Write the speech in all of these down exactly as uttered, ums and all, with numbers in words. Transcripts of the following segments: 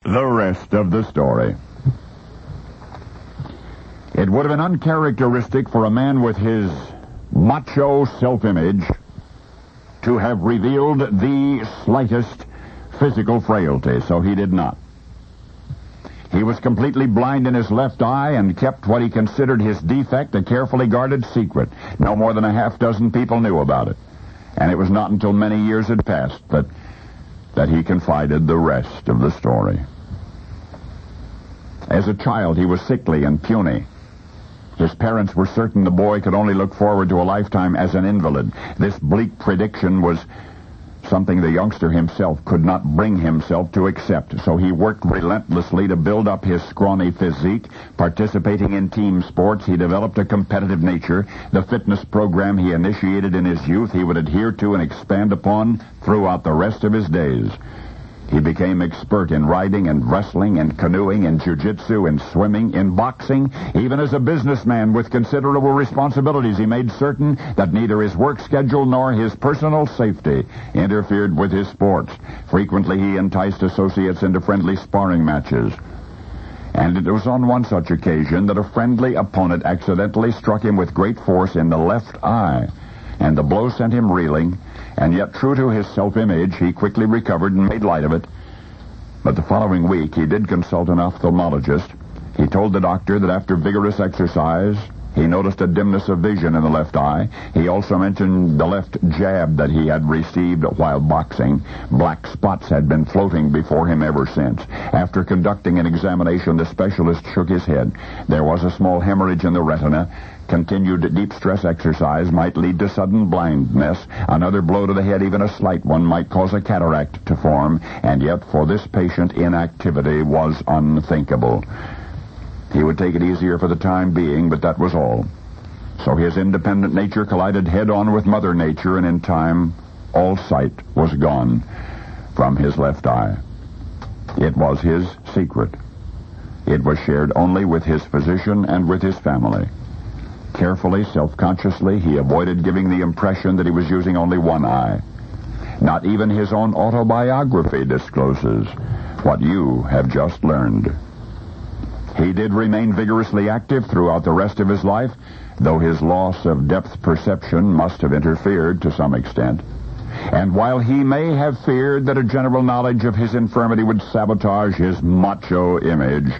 the rest of the story. It would have been uncharacteristic for a man with his macho self-image to have revealed the slightest physical frailty, so he did not. He was completely blind in his left eye and kept what he considered his defect a carefully guarded secret. No more than a half dozen people knew about it. And it was not until many years had passed that, that he confided the rest of the story. As a child, he was sickly and puny. His parents were certain the boy could only look forward to a lifetime as an invalid. This bleak prediction was something the youngster himself could not bring himself to accept, so he worked relentlessly to build up his scrawny physique. Participating in team sports, he developed a competitive nature. The fitness program he initiated in his youth he would adhere to and expand upon throughout the rest of his days. He became expert in riding and wrestling and canoeing and jiu-jitsu and swimming, in boxing. Even as a businessman with considerable responsibilities, he made certain that neither his work schedule nor his personal safety interfered with his sports. Frequently, he enticed associates into friendly sparring matches. And it was on one such occasion that a friendly opponent accidentally struck him with great force in the left eye, and the blow sent him reeling. And yet, true to his self-image, he quickly recovered and made light of it. But the following week, he did consult an ophthalmologist. He told the doctor that after vigorous exercise, he noticed a dimness of vision in the left eye. He also mentioned the left jab that he had received while boxing. Black spots had been floating before him ever since. After conducting an examination, the specialist shook his head. There was a small hemorrhage in the retina. Continued deep stress exercise might lead to sudden blindness. Another blow to the head, even a slight one, might cause a cataract to form. And yet, for this patient, inactivity was unthinkable. He would take it easier for the time being, but that was all. So his independent nature collided head-on with Mother Nature, and in time, all sight was gone from his left eye. It was his secret. It was shared only with his physician and with his family. Carefully, self-consciously, he avoided giving the impression that he was using only one eye. Not even his own autobiography discloses what you have just learned. He did remain vigorously active throughout the rest of his life, though his loss of depth perception must have interfered to some extent. And while he may have feared that a general knowledge of his infirmity would sabotage his macho image,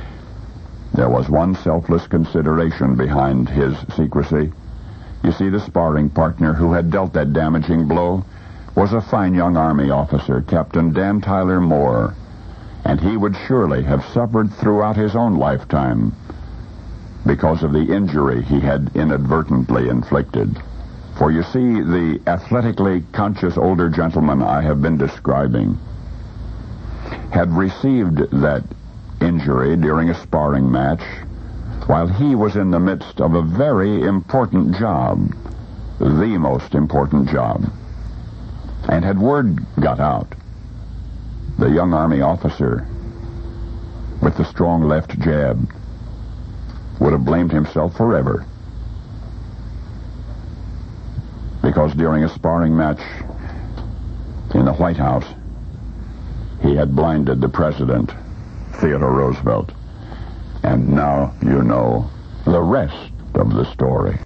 there was one selfless consideration behind his secrecy. You see, the sparring partner who had dealt that damaging blow was a fine young Army officer, Captain Dan Tyler Moore, and he would surely have suffered throughout his own lifetime because of the injury he had inadvertently inflicted. For you see, the athletically conscious older gentleman I have been describing had received that injury during a sparring match while he was in the midst of a very important job, the most important job. And had word got out, the young Army officer with the strong left jab would have blamed himself forever, because during a sparring match in the White House, he had blinded the president, Theodore Roosevelt. And now you know the rest of the story.